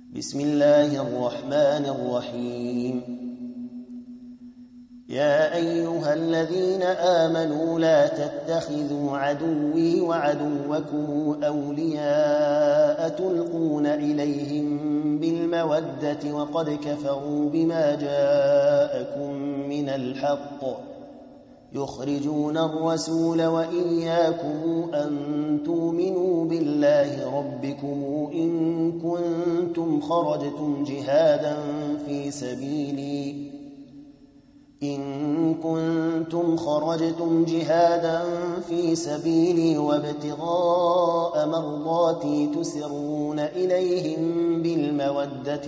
بسم الله الرحمن الرحيم. يا أيها الذين آمنوا لا تتخذوا عدوي وعدوكم أولياء تلقون إليهم بالمودة وقد كفروا بما جاءكم من الحق يخرجون الرسول وإياكم أن تؤمنوا بالله ربكم إن كنتم خرجتم جهادا في سبيلي وابتغاء مرضاتي تسرون إليهم بالمودة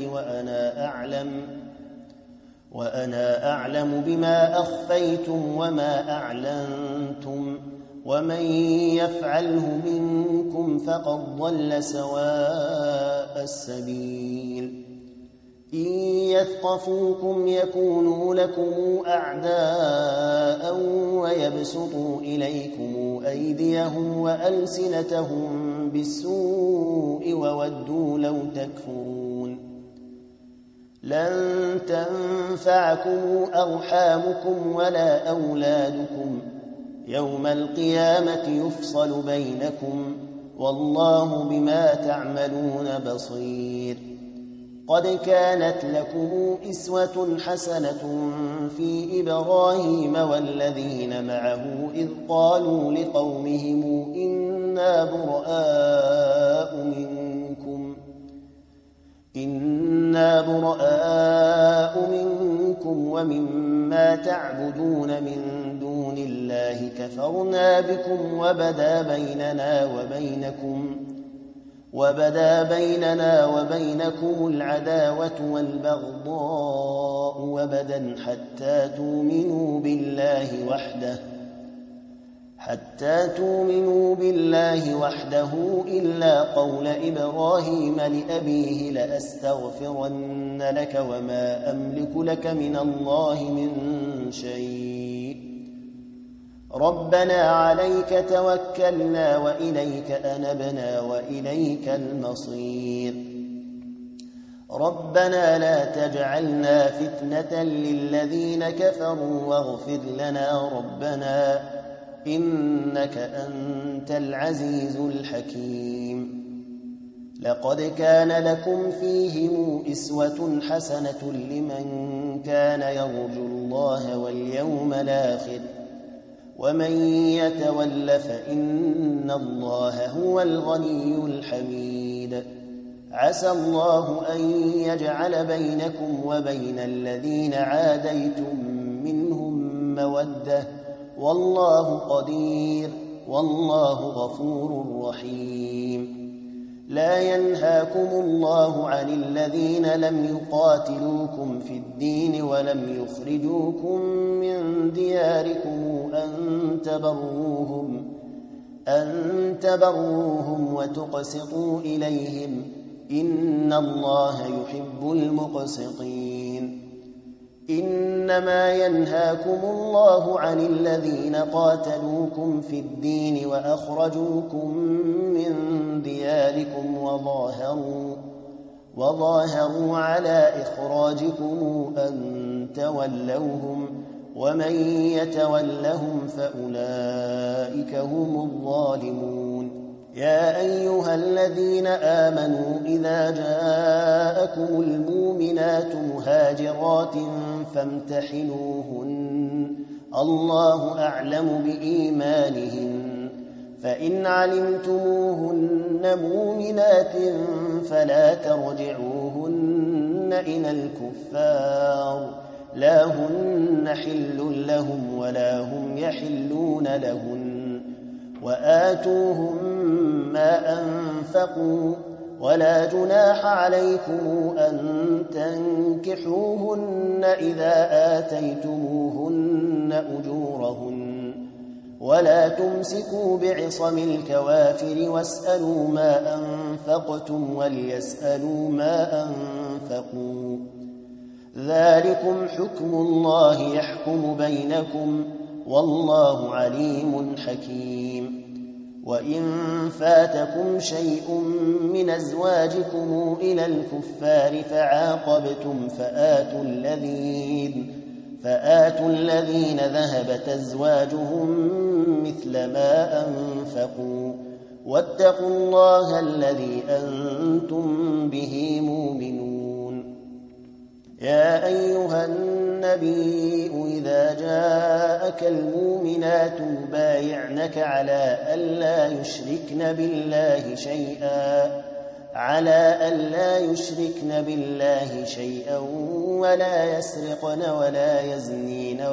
وأنا أعلم بما أخفيتم وما أعلنتم ومن يفعله منكم فقد ضل سواء السبيل. إن يثقفوكم يكونوا لكم أعداء ويبسطوا إليكم أيديهم وألسنتهم بالسوء وودوا لو تكفرون. لن تنفعكم أرحامكم ولا أولادكم يوم القيامة يفصل بينكم والله بما تعملون بصير. قد كانت لكم أسوة حسنة في إبراهيم والذين معه إذ قالوا لقومهم إنا براء منكم ومما تعبدون من دون الله كفرنا بكم وبدا بيننا وبينكم العداوة والبغضاء وبدا حتى تؤمنوا بالله وحده إلا قول إبراهيم لأبيه لأستغفرن لك وما أملك لك من الله من شيء. ربنا عليك توكلنا وإليك أنبنا وإليك المصير. ربنا لا تجعلنا فتنة للذين كفروا واغفر لنا ربنا إنك أنت العزيز الحكيم. لقد كان لكم فيهم أسوة حسنة لمن كان يرجو الله واليوم الآخر ومن يتول فإن الله هو الغني الحميد. عسى الله أن يجعل بينكم وبين الذين عاديتم منهم مودة والله قدير والله غفور رحيم. لا ينهاكم الله عن الذين لم يقاتلوكم في الدين ولم يخرجوكم من دياركم أن تبروهم وتقسطوا إليهم إن الله يحب المقسطين. إنما ينهاكم الله عن الذين قاتلوكم في الدين وأخرجوكم من دياركم وظاهروا على إخراجكم أن تولوهم ومن يتولهم فأولئك هم الظالمون. يا أيها الذين آمنوا إذا جاءكم المؤمنات مهاجرات فامتحنوهن الله أعلم بإيمانهن فإن علمتموهن مؤمنات فلا ترجعوهن إلى الكفار لا هن حل لهم ولا هم يحلون لهن وآتوهم ما أنفقوا ولا جناح عليكم أن تنكحوهن إذا آتيتموهن أجورهن ولا تمسكوا بعصم الكوافر واسألوا ما أنفقتم وليسألوا ما أنفقوا. ذلكم حكم الله يحكم بينكم والله عليم حكيم. وإن فاتكم شيء من أزواجكم إلى الكفار فعاقبتم فآتوا الذين ذهبت أزواجهم مثل ما أنفقوا واتقوا الله الذي أنتم به مؤمنون. يا أيها النبي إذا جاءك المؤمنات يبايعنك على ألا يشركن بالله شيئا ولا يسرقن ولا يزنين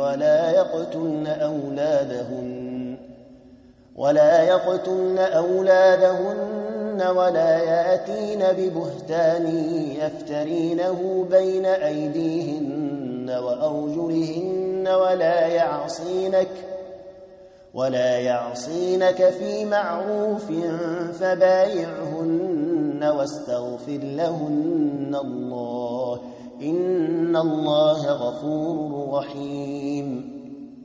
ولا يقتلن أولادهن ولا يأتين ببهتان يفترينه بين أيديهن وأرجلهن ولا يعصينك في معروف فبايعهن واستغفر لهن الله إن الله غفور رحيم.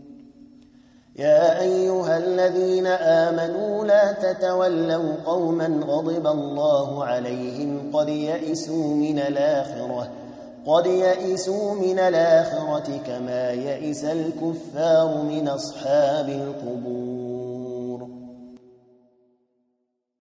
يا أيها الذين آمنوا لا تتولوا قوما غضب الله عليهم قد يئسوا من الآخرة كما يئس الكفار من أصحاب القبور.